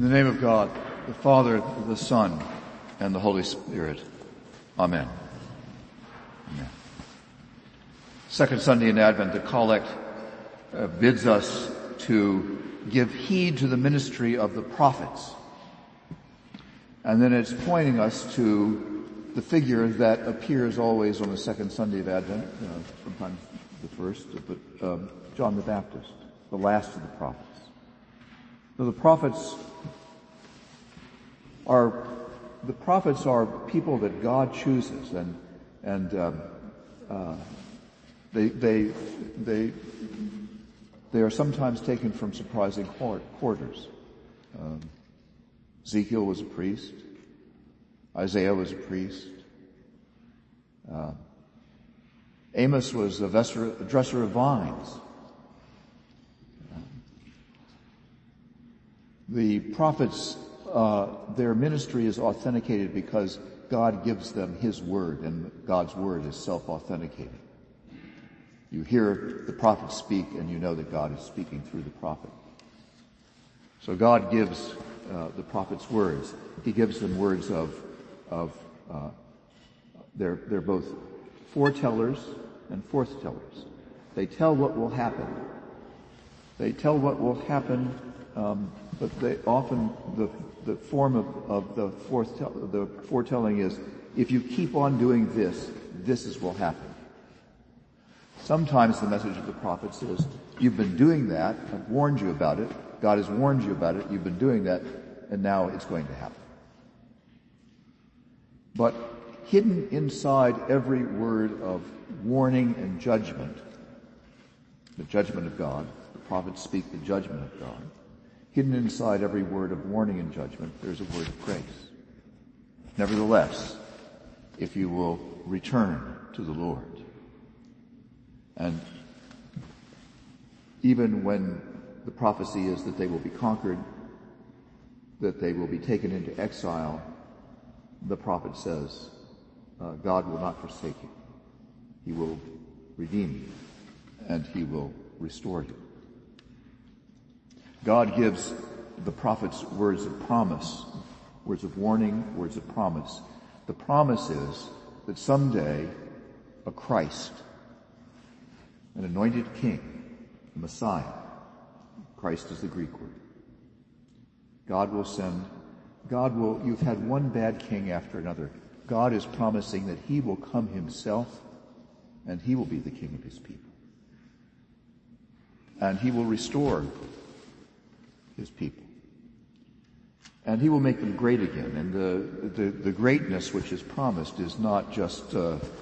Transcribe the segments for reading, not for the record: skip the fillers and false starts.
In the name of God, the Father, the Son, and the Holy Spirit. Amen. Amen. Second Sunday in Advent, the Collect bids us to give heed to the ministry of the prophets. And then it's pointing us to the figure that appears always on the second Sunday of Advent, sometimes the first, but John the Baptist, the last of the prophets. So the prophets are people that God chooses, and they are sometimes taken from surprising quarters. Ezekiel was a priest. Isaiah was a priest. Amos was a dresser of vines. The prophets, their ministry is authenticated because God gives them His word, and God's word is self-authenticated. You hear the prophet speak, and you know that God is speaking through the prophet. So God gives the prophets words. He gives them words they're both foretellers and forthtellers. They tell what will happen. But they often, the form of the foretelling is, if you keep on doing this, this will happen. Sometimes the message of the prophets is, you've been doing that, I've warned you about it, God has warned you about it, you've been doing that, and now it's going to happen. But hidden inside every word of warning and judgment, the judgment of God, the prophets speak the judgment of God, hidden inside every word of warning and judgment, there's a word of grace. Nevertheless, if you will return to the Lord, and even when the prophecy is that they will be conquered, that they will be taken into exile, the prophet says, God will not forsake you. He will redeem you, and He will restore you. God gives the prophets words of promise, words of warning, words of promise. The promise is that someday a Christ, an anointed king, a Messiah, Christ is the Greek word, you've had one bad king after another. God is promising that He will come Himself, and He will be the king of His people. And He will restore His people. And He will make them great again. And the greatness which is promised is not just,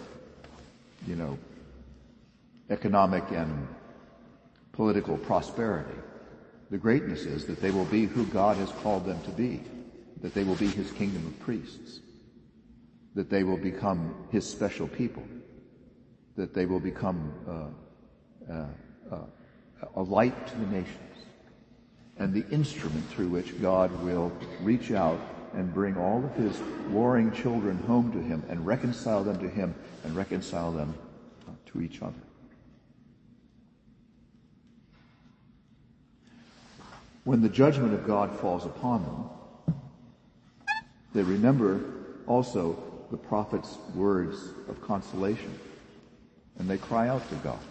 economic and political prosperity. The greatness is that they will be who God has called them to be, that they will be His kingdom of priests, that they will become His special people, that they will become a light to the nations, and the instrument through which God will reach out and bring all of His warring children home to Him and reconcile them to Him and reconcile them to each other. When the judgment of God falls upon them, they remember also the prophet's words of consolation, and they cry out to God.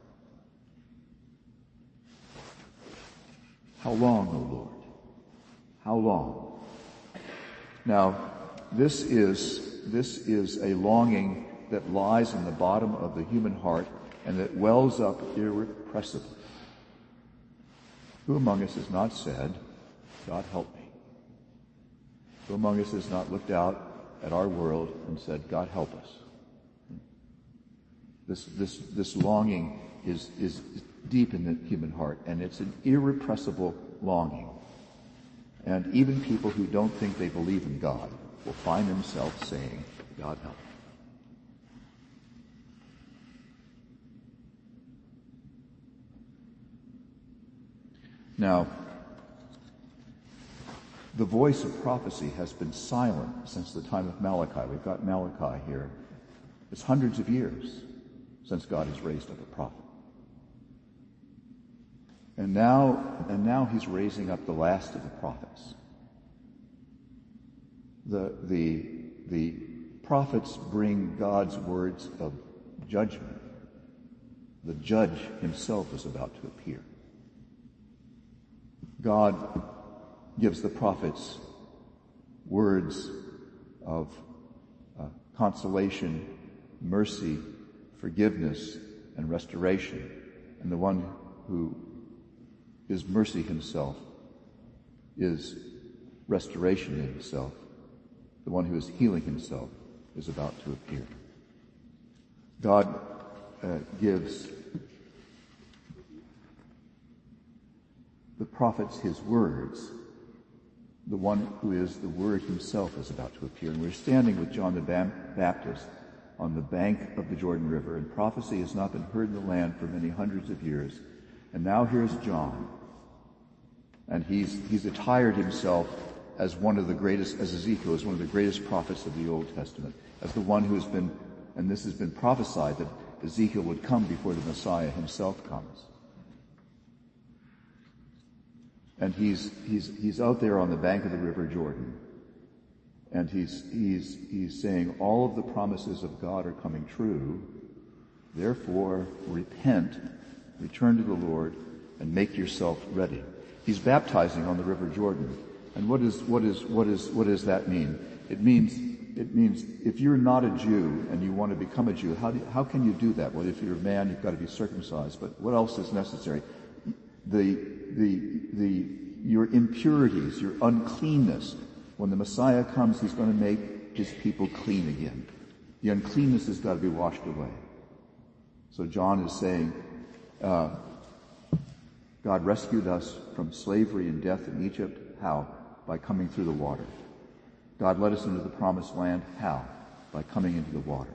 How long, O Lord? How long? Now, this is a longing that lies in the bottom of the human heart and that wells up irrepressibly. Who among us has not said, God help me? Who among us has not looked out at our world and said, God help us? This longing is deep in the human heart, and it's an irrepressible longing. And even people who don't think they believe in God will find themselves saying, God help. Now, the voice of prophecy has been silent since the time of Malachi. We've got Malachi here. It's hundreds of years since God has raised up a prophet. And now He's raising up the last of the prophets. The prophets bring God's words of judgment. The judge himself is about to appear. God gives the prophets words of consolation, mercy, forgiveness, and restoration. And the one who is mercy himself is restoration in himself. The one who is healing himself is about to appear. God gives the prophets his words. The one who is the Word himself is about to appear. And we're standing with John the Baptist on the bank of the Jordan River, and prophecy has not been heard in the land for many hundreds of years. And now here's John. And he's attired himself as one of the greatest, as Ezekiel is one of the greatest prophets of the Old Testament, as the one who has been, and this has been prophesied that Ezekiel would come before the Messiah himself comes. And he's out there on the bank of the River Jordan, and he's saying all of the promises of God are coming true. Therefore, repent, return to the Lord, and make yourself ready. He's baptizing on the River Jordan. And what does that mean? It means if you're not a Jew and you want to become a Jew, how can you do that? Well, if you're a man, you've got to be circumcised. But what else is necessary? Your impurities, your uncleanness. When the Messiah comes, he's going to make his people clean again. The uncleanness has got to be washed away. So John is saying, God rescued us from slavery and death in Egypt. How? By coming through the water. God led us into the promised land. How? By coming into the water.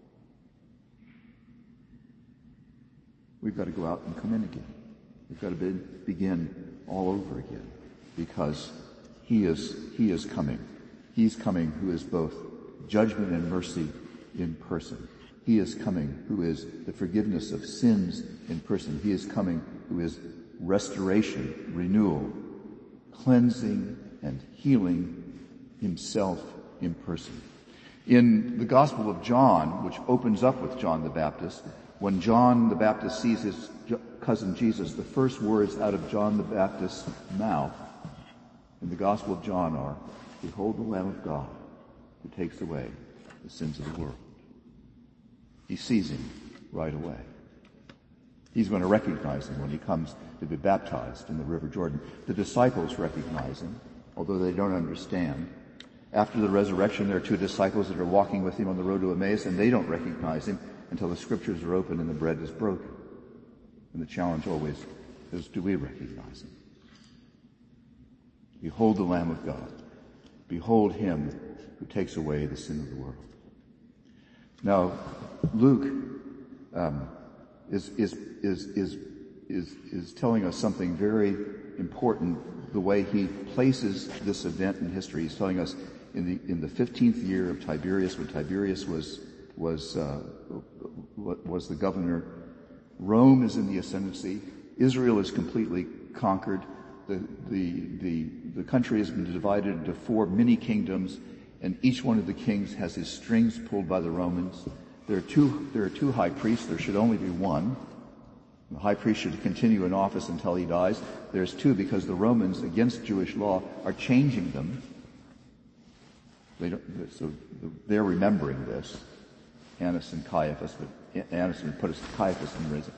We've got to go out and come in again. We've got to begin all over again, because he is coming. He's coming who is both judgment and mercy in person. He is coming who is the forgiveness of sins in person. He is coming who is restoration, renewal, cleansing, and healing himself in person. In the Gospel of John, which opens up with John the Baptist, when John the Baptist sees his cousin Jesus, the first words out of John the Baptist's mouth in the Gospel of John are, "Behold the Lamb of God who takes away the sins of the world." He sees him right away. He's going to recognize him when he comes to be baptized in the River Jordan. The disciples recognize him, although they don't understand. After the resurrection, there are two disciples that are walking with him on the road to Emmaus, and they don't recognize him until the scriptures are open and the bread is broken. And the challenge always is, do we recognize him? Behold the Lamb of God. Behold him who takes away the sin of the world. Now, Luke is telling us something very important, the way he places this event in history. He's telling us in the 15th year of Tiberius, when Tiberius was the governor, Rome is in the ascendancy. Israel is completely conquered. The country has been divided into 4 mini kingdoms, and each one of the kings has his strings pulled by the Romans. There are two high priests. There should only be one. The high priest should continue in office until he dies. There's 2 because the Romans, against Jewish law, are changing them. So they're remembering this. Annas and Caiaphas, but Annas would put Caiaphas in prison.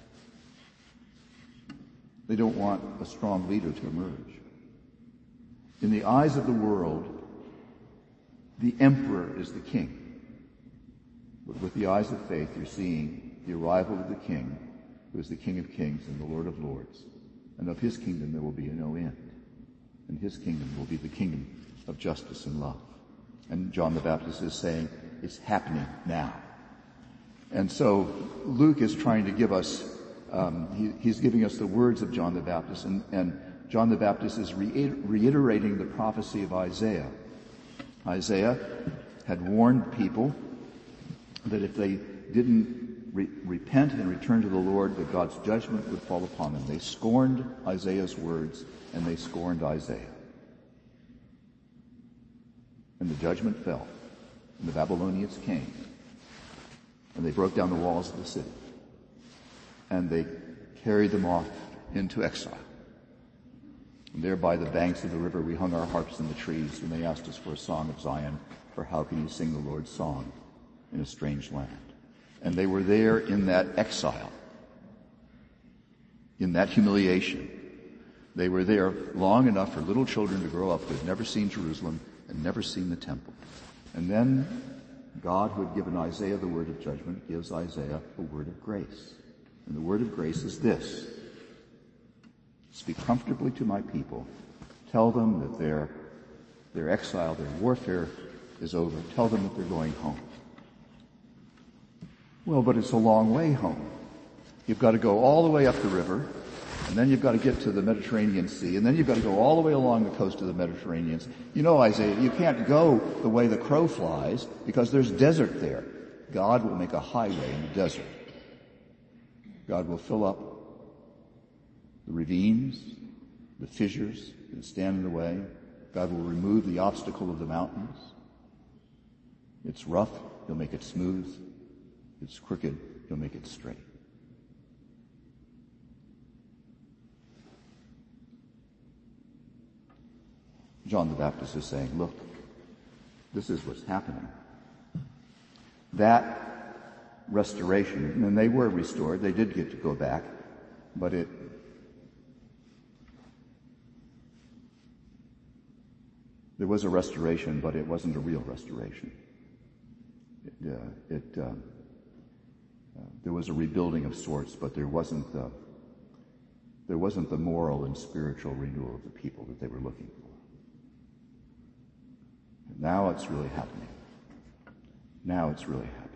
They don't want a strong leader to emerge. In the eyes of the world, the emperor is the king. But with the eyes of faith, you're seeing the arrival of the king, who is the King of Kings and the Lord of Lords. And of his kingdom there will be no end. And his kingdom will be the kingdom of justice and love. And John the Baptist is saying, it's happening now. And so Luke is trying to give us, he's giving us the words of John the Baptist, and John the Baptist is reiterating the prophecy of Isaiah. Isaiah had warned people that if they didn't repent and return to the Lord, that God's judgment would fall upon them. They scorned Isaiah's words, and they scorned Isaiah. And the judgment fell. And the Babylonians came. And they broke down the walls of the city. And they carried them off into exile. And there by the banks of the river we hung our harps in the trees, and they asked us for a song of Zion, for how can you sing the Lord's song in a strange land? And they were there in that exile, in that humiliation. They were there long enough for little children to grow up who had never seen Jerusalem and never seen the temple. And then God, who had given Isaiah the word of judgment, gives Isaiah a word of grace. And the word of grace is this: speak comfortably to my people. Tell them that their exile, their warfare is over. Tell them that they're going home. Well, but it's a long way home. You've got to go all the way up the river, and then you've got to get to the Mediterranean Sea, and then you've got to go all the way along the coast of the Mediterranean Sea. You know, Isaiah, you can't go the way the crow flies because there's desert there. God will make a highway in the desert. God will fill up the ravines, the fissures that stand in the way. God will remove the obstacle of the mountains. It's rough, he'll make it smooth. It's crooked, he'll make it straight. John the Baptist is saying, look, this is what's happening. That restoration, and they were restored, they did get to go back, but there was a restoration, but it wasn't a real restoration. There was a rebuilding of sorts, but there wasn't the moral and spiritual renewal of the people that they were looking for. And now it's really happening. Now it's really happening.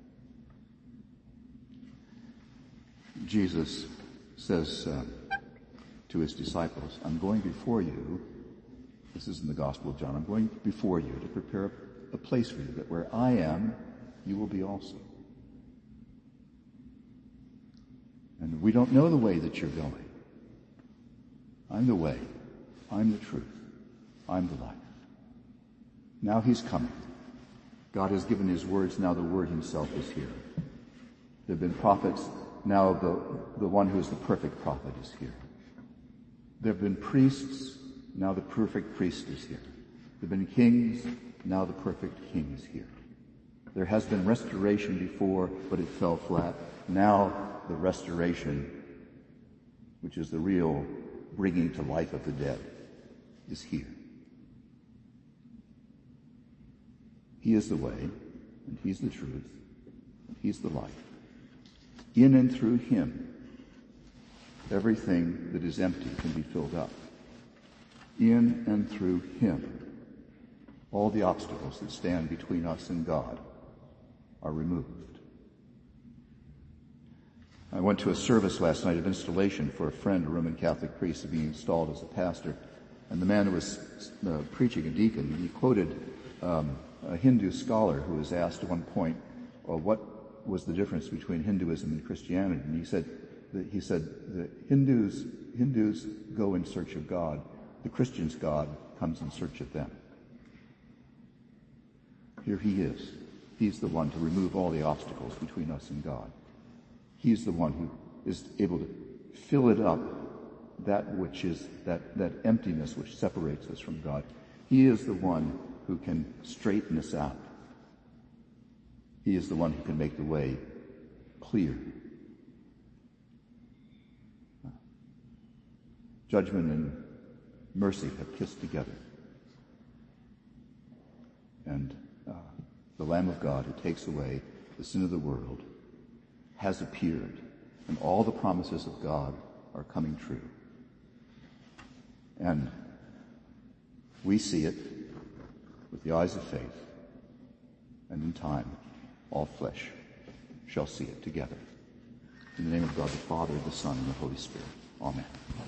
Jesus says to his disciples, I'm going before you. This is in the Gospel of John. I'm going before you to prepare a place for you, that where I am, you will be also. And we don't know the way that you're going. I'm the way. I'm the truth. I'm the life. Now he's coming. God has given his words. Now the word himself is here. There have been prophets. Now the one who is the perfect prophet is here. There have been priests. Now the perfect priest is here. There have been kings. Now the perfect king is here. There has been restoration before, but it fell flat. Now the restoration, which is the real bringing to life of the dead, is here. He is the way, and he's the truth, and he's the life. In and through him, everything that is empty can be filled up. In and through him, all the obstacles that stand between us and God are removed. I went to a service last night of installation for a friend, a Roman Catholic priest, being installed as a pastor. And the man who was preaching, a deacon, he quoted a Hindu scholar who was asked at one point, well, what was the difference between Hinduism and Christianity? And he said that Hindus go in search of God. The Christians' God comes in search of them. Here he is. He's the one to remove all the obstacles between us and God. He's the one who is able to fill it up, that which is that emptiness which separates us from God. He is the one who can straighten us out. He is the one who can make the way clear. Judgment and mercy have kissed together. And the Lamb of God who takes away the sin of the world has appeared, and all the promises of God are coming true. And we see it with the eyes of faith, and in time, all flesh shall see it together. In the name of God the Father, the Son, and the Holy Spirit. Amen.